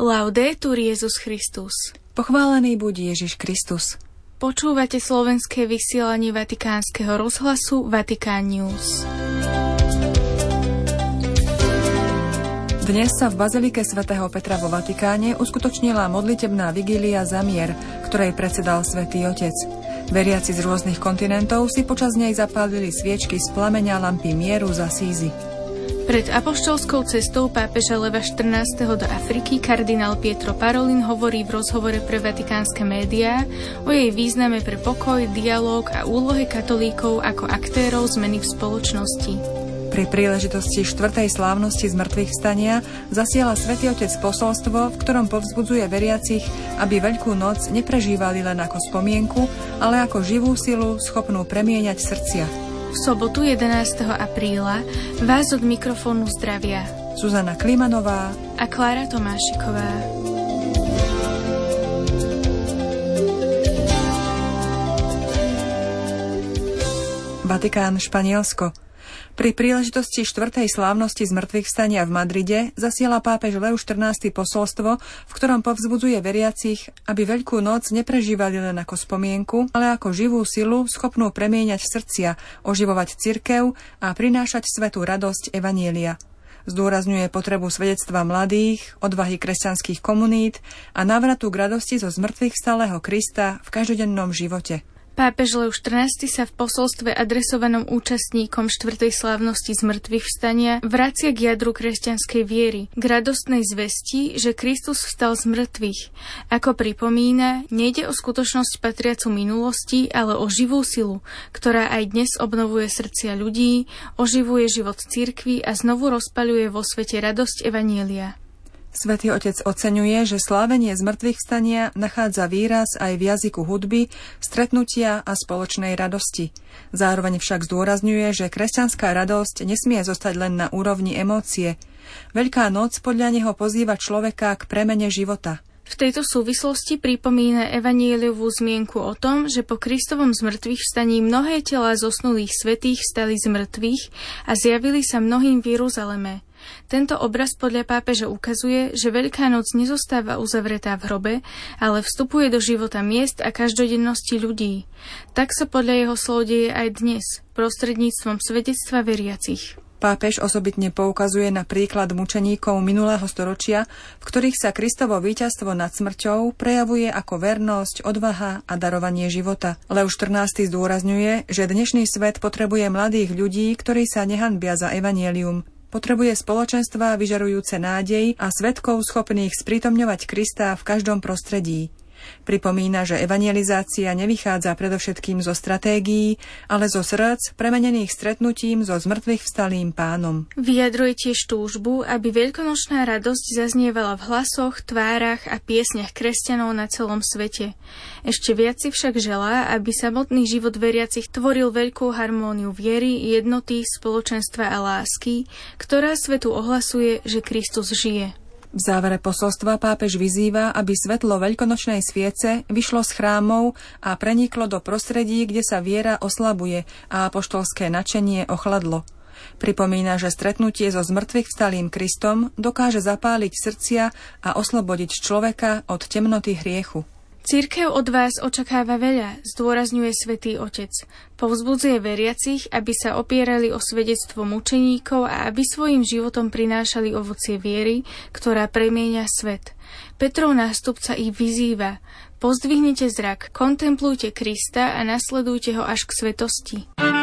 Laudetur Jesus Christus. Pochválený buď Ježiš Kristus. Počúvate slovenské vysielanie Vatikánskeho rozhlasu Vatikán News. Dnes sa v Bazilike svätého Petra vo Vatikáne uskutočnila modlitebná vigília za mier, ktorej predsedal Svätý Otec. Veriaci z rôznych kontinentov si počas nej zapálili sviečky z plameňa lampy mieru z Asízy. Pred apoštolskou cestou pápeža Leva XIV. Do Afriky kardinál Pietro Parolin hovorí v rozhovore pre vatikánske médiá o jej význame pre pokoj, dialóg a úlohe katolíkov ako aktérov zmeny v spoločnosti. Pri príležitosti 4. slávnosti zmŕtvychvstania zasiela Svätý Otec posolstvo, v ktorom povzbudzuje veriacich, aby Veľkú noc neprežívali len ako spomienku, ale ako živú silu schopnú premieňať srdcia. V sobotu 11. apríla vás od mikrofónu zdravia Zuzana Klimanová a Klára Tomášiková. Vatikán, Španielsko. Pri príležitosti 4. slávnosti zmŕtvychvstania v Madride zasiela pápež Lev XIV. Posolstvo, v ktorom povzbudzuje veriacich, aby Veľkú noc neprežívali len ako spomienku, ale ako živú silu schopnú premieňať srdcia, oživovať cirkev a prinášať svätú radosť evanjelia. Zdôrazňuje potrebu svedectva mladých, odvahy kresťanských komunít a návratu k radosti zo zmŕtvychvstalého Krista v každodennom živote. Pápež Lev XIV. Sa v posolstve adresovanom účastníkom 4. slávnosti zmŕtvychvstania vracia k jadru kresťanskej viery, k radostnej zvesti, že Kristus vstal z mŕtvych. Ako pripomína, nejde o skutočnosť patriacu minulosti, ale o živú silu, ktorá aj dnes obnovuje srdcia ľudí, oživuje život cirkvi a znovu rozpaľuje vo svete radosť evanjelia. Svätý Otec oceňuje, že slávenie zmŕtvychvstania nachádza výraz aj v jazyku hudby, stretnutia a spoločnej radosti. Zároveň však zdôrazňuje, že kresťanská radosť nesmie zostať len na úrovni emócie. Veľká noc podľa neho pozýva človeka k premene života. V tejto súvislosti pripomína evanjeliovú zmienku o tom, že po Kristovom zmŕtvychvstaní mnohé telá zosnulých svätých stali z mŕtvych a zjavili sa mnohým v Jeruzaleme. Tento obraz podľa pápeža ukazuje, že Veľká noc nezostáva uzavretá v hrobe, ale vstupuje do života miest a každodennosti ľudí. Tak sa podľa jeho slov deje aj dnes, prostredníctvom svedectva veriacich. Pápež osobitne poukazuje na príklad mučeníkov minulého storočia, v ktorých sa Kristovo víťazstvo nad smrťou prejavuje ako vernosť, odvaha a darovanie života. Lev XIV. Zdôrazňuje, že dnešný svet potrebuje mladých ľudí, ktorí sa nehanbia za evanjelium. Potrebuje spoločenstva vyžarujúce nádej a svedkov schopných sprítomňovať Krista v každom prostredí. Pripomína, že evangelizácia nevychádza predovšetkým zo stratégií, ale zo srdc premenených stretnutím so zmŕtvychvstalým Pánom. Vyjadruje tiež túžbu, aby veľkonočná radosť zaznievala v hlasoch, tvárach a piesňach kresťanov na celom svete. Ešte viac si však želá, aby samotný život veriacich tvoril veľkú harmóniu viery, jednoty, spoločenstva a lásky, ktorá svetu ohlasuje, že Kristus žije. V závere posolstva pápež vyzýva, aby svetlo veľkonočnej sviece vyšlo z chrámov a preniklo do prostredí, kde sa viera oslabuje a apoštolské nadšenie ochladlo. Pripomína, že stretnutie so zmŕtvychvstalým Kristom dokáže zapáliť srdcia a oslobodiť človeka od temnoty hriechu. Cirkev od vás očakáva veľa, zdôrazňuje Svätý Otec. Povzbudzuje veriacich, aby sa opierali o svedectvo mučeníkov a aby svojim životom prinášali ovocie viery, ktorá premieňa svet. Petrov nástupca ich vyzýva: pozdvihnite zrak, kontemplujte Krista a nasledujte ho až k svetosti.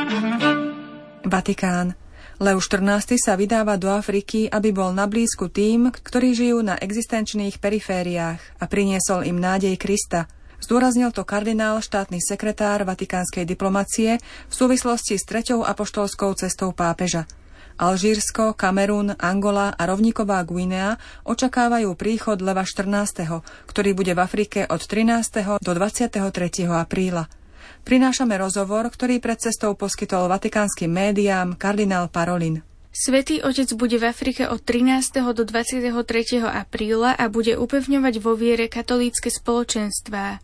Vatikán. Lev XIV. Sa vydáva do Afriky, aby bol nablízku tým, ktorí žijú na existenčných perifériách a priniesol im nádej Krista. Zdôraznil to kardinál, štátny sekretár vatikánskej diplomacie v súvislosti s 3. apoštolskou cestou pápeža. Alžírsko, Kamerun, Angola a rovníková Guinea očakávajú príchod Leva XIV., ktorý bude v Afrike od 13. do 23. apríla. Prinášame rozhovor, ktorý pred cestou poskytol vatikánskym médiám kardinál Parolin. Svätý Otec bude v Afrike od 13. do 23. apríla a bude upevňovať vo viere katolícke spoločenstvá.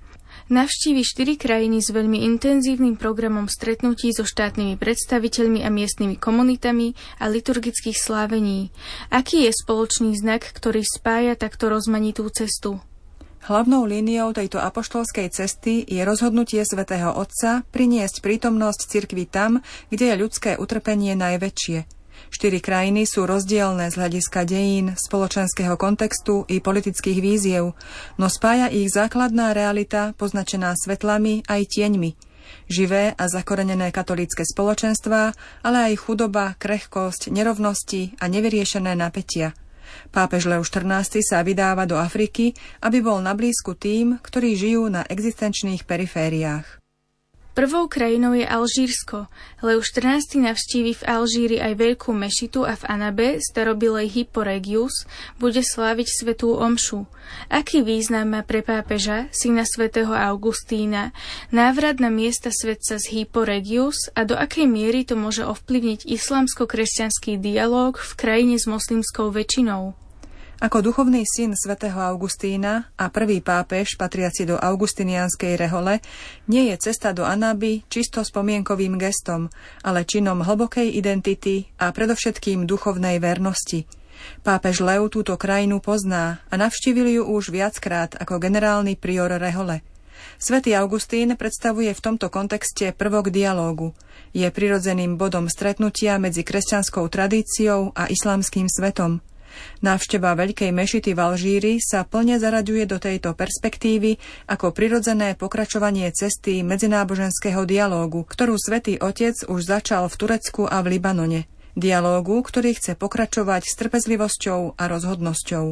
Navštívi 4 krajiny s veľmi intenzívnym programom stretnutí so štátnymi predstaviteľmi a miestnymi komunitami a liturgických slávení. Aký je spoločný znak, ktorý spája takto rozmanitú cestu? Hlavnou líniou tejto apoštolskej cesty je rozhodnutie svätého Otca priniesť prítomnosť cirkvi tam, kde je ľudské utrpenie najväčšie. 4 krajiny sú rozdielne z hľadiska dejín, spoločenského kontextu i politických víziev, no spája ich základná realita poznačená svetlami aj tieňmi. Živé a zakorenené katolícke spoločenstvá, ale aj chudoba, krehkosť, nerovnosti a nevyriešené napätia. Pápež Leo XIV sa vydáva do Afriky, aby bol nablízku tým, ktorí žijú na existenčných perifériách. Prvou krajinou je Alžírsko. Leo XIV navštívi v Alžíri aj veľkú mešitu a v Anabe, starobilej Hippo Regius, bude sláviť svätú omšu. Aký význam má pre pápeža, syna svätého Augustína, návrat na miesta svätca z Hippo Regius a do akej miery to môže ovplyvniť islamsko-kresťanský dialóg v krajine s moslimskou väčšinou? Ako duchovný syn svätého Augustína a prvý pápež patriaci do augustinianskej rehole nie je cesta do Anaby čisto spomienkovým gestom, ale činom hlbokej identity a predovšetkým duchovnej vernosti. Pápež Leo túto krajinu pozná a navštívil ju už viackrát ako generálny prior rehole. Svätý Augustín predstavuje v tomto kontexte prvok dialógu. Je prirodzeným bodom stretnutia medzi kresťanskou tradíciou a islamským svetom. Návšteva Veľkej mešity v Alžíri sa plne zaraďuje do tejto perspektívy ako prirodzené pokračovanie cesty medzináboženského dialógu, ktorú Svätý Otec už začal v Turecku a v Libanone. Dialógu, ktorý chce pokračovať s trpezlivosťou a rozhodnosťou.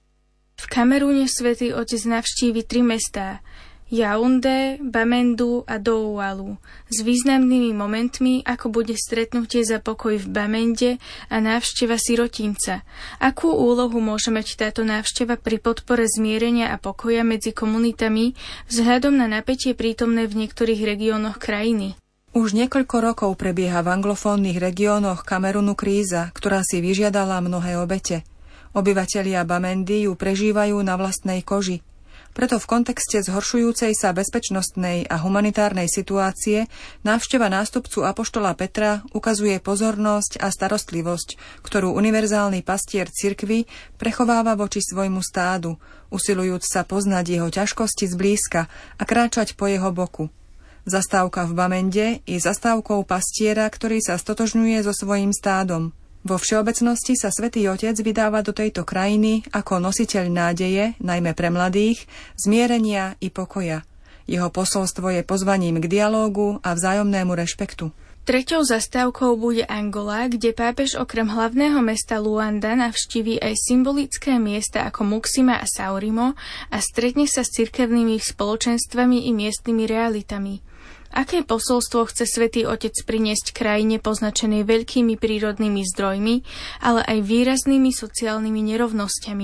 V Kamerúne Svätý Otec navštívi 3 mestá: Yaoundé, Bamendu a Doualu, s významnými momentmi, ako bude stretnutie za pokoj v Bamende a návšteva sirotinca. Akú úlohu môže mať táto návšteva pri podpore zmierenia a pokoja medzi komunitami vzhľadom na napätie prítomné v niektorých regiónoch krajiny? Už niekoľko rokov prebieha v anglofónnych regiónoch Kamerunu kríza, ktorá si vyžiadala mnohé obete. Obyvatelia Bamendy ju prežívajú na vlastnej koži. Preto v kontexte zhoršujúcej sa bezpečnostnej a humanitárnej situácie návšteva nástupcu apoštola Petra ukazuje pozornosť a starostlivosť, ktorú univerzálny pastier cirkvi prechováva voči svojmu stádu, usilujúc sa poznať jeho ťažkosti zblízka a kráčať po jeho boku. Zastávka v Bamende je zastávkou pastiera, ktorý sa stotožňuje so svojím stádom. Vo všeobecnosti sa Svätý Otec vydáva do tejto krajiny ako nositeľ nádeje, najmä pre mladých, zmierenia i pokoja. Jeho posolstvo je pozvaním k dialógu a vzájomnému rešpektu. Treťou zastávkou bude Angola, kde pápež okrem hlavného mesta Luanda navštíví aj symbolické miesta ako Muxima a Saurimo a stretne sa s cirkevnými spoločenstvami i miestnymi realitami. Aké posolstvo chce Svätý Otec priniesť krajine poznačenej veľkými prírodnými zdrojmi, ale aj výraznými sociálnymi nerovnosťami?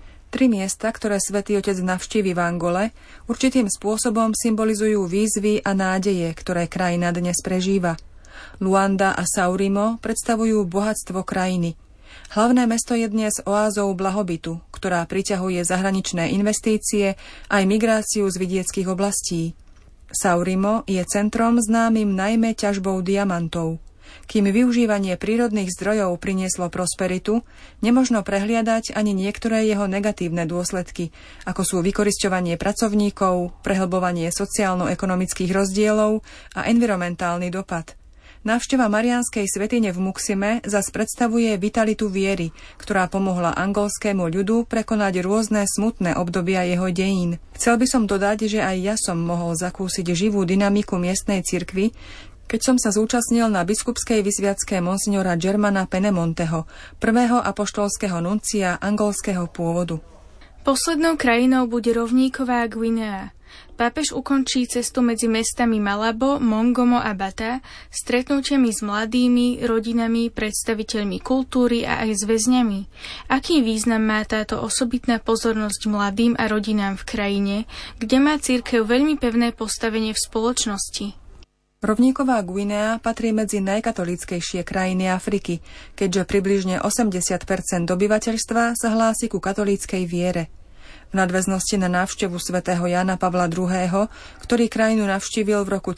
3 miesta, ktoré Svätý Otec navštívi v Angole, určitým spôsobom symbolizujú výzvy a nádeje, ktoré krajina dnes prežíva. Luanda a Saurimo predstavujú bohatstvo krajiny. Hlavné mesto je dnes oázou blahobytu, ktorá priťahuje zahraničné investície aj migráciu z vidieckych oblastí. Saurimo je centrom známym najmä ťažbou diamantov. Kým využívanie prírodných zdrojov prinieslo prosperitu, nemožno prehliadať ani niektoré jeho negatívne dôsledky, ako sú vykorisťovanie pracovníkov, prehlbovanie sociálno-ekonomických rozdielov a environmentálny dopad. Návšteva mariánskej svätyne v Muxime zas predstavuje vitalitu viery, ktorá pomohla angolskému ľudu prekonať rôzne smutné obdobia jeho dejín. Chcel by som dodať, že aj ja som mohol zakúsiť živú dynamiku miestnej cirkvi, keď som sa zúčastnil na biskupskej vysviacke monsignora Germana Penemonteho, prvého apoštolského nuncia angolského pôvodu. Poslednou krajinou bude rovníková Guinea. Pápež ukončí cestu medzi mestami Malabo, Mongomo a Bata stretnutiami s mladými, rodinami, predstaviteľmi kultúry a aj s väzňami. Aký význam má táto osobitná pozornosť mladým a rodinám v krajine, kde má cirkev veľmi pevné postavenie v spoločnosti? Rovníková Guinea patrí medzi najkatolíckejšie krajiny Afriky, keďže približne 80% obyvateľstva sa hlási ku katolíckej viere. V nadväznosti na návštevu svätého Jána Pavla II., ktorý krajinu navštívil v roku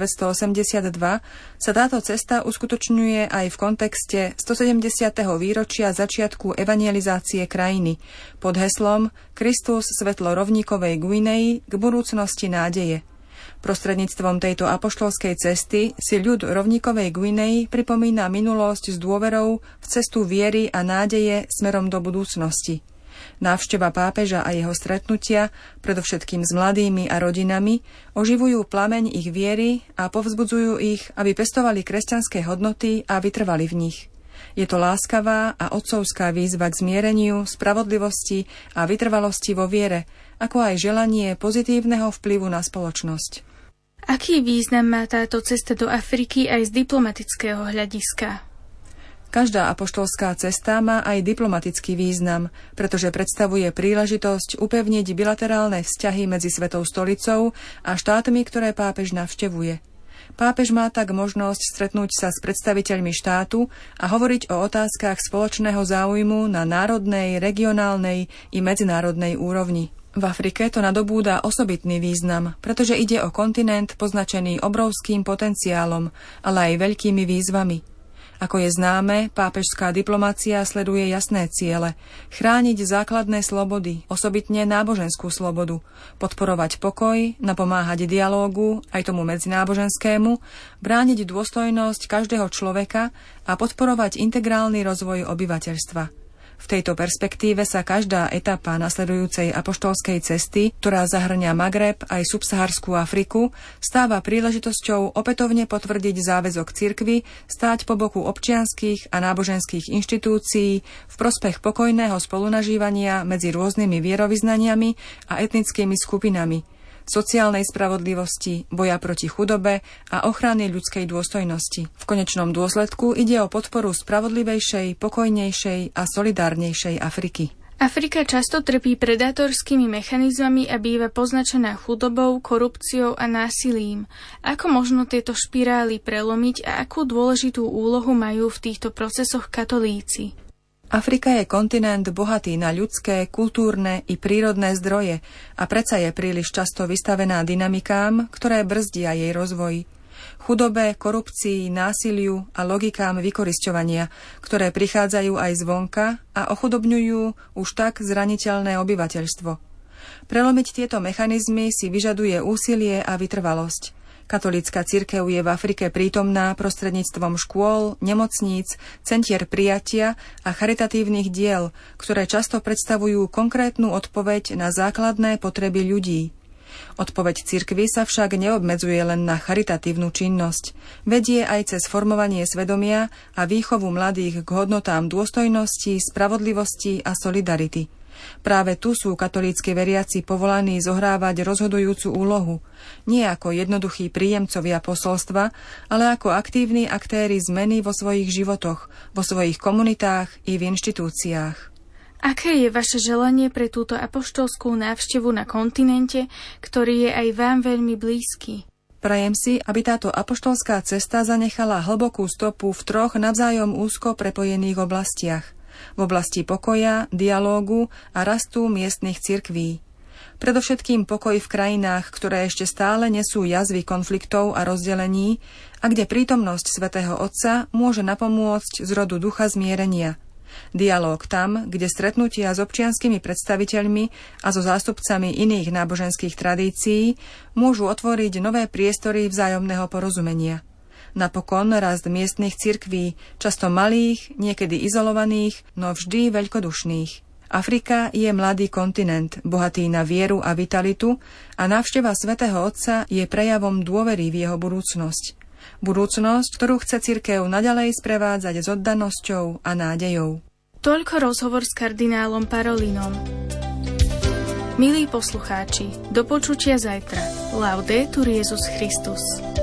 1982, sa táto cesta uskutočňuje aj v kontexte 170. výročia začiatku evangelizácie krajiny pod heslom Kristus svetlo rovníkovej Guinei k budúcnosti nádeje. Prostredníctvom tejto apoštolskej cesty si ľud rovníkovej Guinei pripomína minulosť s dôverou v cestu viery a nádeje smerom do budúcnosti. Návšteva pápeža a jeho stretnutia, predovšetkým s mladými a rodinami, oživujú plameň ich viery a povzbudzujú ich, aby pestovali kresťanské hodnoty a vytrvali v nich. Je to láskavá a otcovská výzva k zmiereniu, spravodlivosti a vytrvalosti vo viere, ako aj želanie pozitívneho vplyvu na spoločnosť. Aký význam má táto cesta do Afriky aj z diplomatického hľadiska? Každá apoštolská cesta má aj diplomatický význam, pretože predstavuje príležitosť upevniť bilaterálne vzťahy medzi Svetou stolicou a štátmi, ktoré pápež navštevuje. Pápež má tak možnosť stretnúť sa s predstaviteľmi štátu a hovoriť o otázkach spoločného záujmu na národnej, regionálnej i medzinárodnej úrovni. V Afrike to nadobúda osobitný význam, pretože ide o kontinent poznačený obrovským potenciálom, ale aj veľkými výzvami. Ako je známe, pápežská diplomacia sleduje jasné ciele: chrániť základné slobody, osobitne náboženskú slobodu, podporovať pokoj, napomáhať dialógu, aj tomu medzináboženskému, brániť dôstojnosť každého človeka a podporovať integrálny rozvoj obyvateľstva. V tejto perspektíve sa každá etapa nasledujúcej apoštolskej cesty, ktorá zahŕňa Magreb aj subsaharskú Afriku, stáva príležitosťou opätovne potvrdiť záväzok cirkvi stáť po boku občianskych a náboženských inštitúcií v prospech pokojného spolunažívania medzi rôznymi vierovyznaniami a etnickými skupinami, sociálnej spravodlivosti, boja proti chudobe a ochrany ľudskej dôstojnosti. V konečnom dôsledku ide o podporu spravodlivejšej, pokojnejšej a solidárnejšej Afriky. Afrika často trpí predátorskými mechanizmami a býva poznačená chudobou, korupciou a násilím. Ako možno tieto špirály prelomiť a akú dôležitú úlohu majú v týchto procesoch katolíci? Afrika je kontinent bohatý na ľudské, kultúrne i prírodné zdroje a predsa je príliš často vystavená dynamikám, ktoré brzdia jej rozvoj. Chudobe, korupcii, násiliu a logikám vykorisťovania, ktoré prichádzajú aj zvonka a ochudobňujú už tak zraniteľné obyvateľstvo. Prelomiť tieto mechanizmy si vyžaduje úsilie a vytrvalosť. Katolícka cirkev je v Afrike prítomná prostredníctvom škôl, nemocníc, centier prijatia a charitatívnych diel, ktoré často predstavujú konkrétnu odpoveď na základné potreby ľudí. Odpoveď cirkvi sa však neobmedzuje len na charitatívnu činnosť. Vedie aj cez formovanie svedomia a výchovu mladých k hodnotám dôstojnosti, spravodlivosti a solidarity. Práve tu sú katolícki veriaci povolaní zohrávať rozhodujúcu úlohu, nie ako jednoduchí príjemcovia posolstva, ale ako aktívni aktéri zmeny vo svojich životoch, vo svojich komunitách i v inštitúciách. Aké je vaše želanie pre túto apoštolskú návštevu na kontinente, ktorý je aj vám veľmi blízky? Prajem si, aby táto apoštolská cesta zanechala hlbokú stopu v 3 navzájom úzko prepojených oblastiach. V oblasti pokoja, dialógu a rastu miestnych cirkví. Predovšetkým pokoj v krajinách, ktoré ešte stále nesú jazvy konfliktov a rozdelení a kde prítomnosť Svätého Otca môže napomôcť zrodu ducha zmierenia. Dialóg tam, kde stretnutia s občianskymi predstaviteľmi a so zástupcami iných náboženských tradícií môžu otvoriť nové priestory vzájomného porozumenia. Napokon rast miestnych cirkví, často malých, niekedy izolovaných, no vždy veľkodušných. Afrika je mladý kontinent, bohatý na vieru a vitalitu a návšteva Svätého Otca je prejavom dôvery v jeho budúcnosť. Budúcnosť, ktorú chce cirkev naďalej sprevádzať s oddanosťou a nádejou. Toľko rozhovor s kardinálom Parolinom. Milí poslucháči, do počutia zajtra. Laudetur Jesus Christus.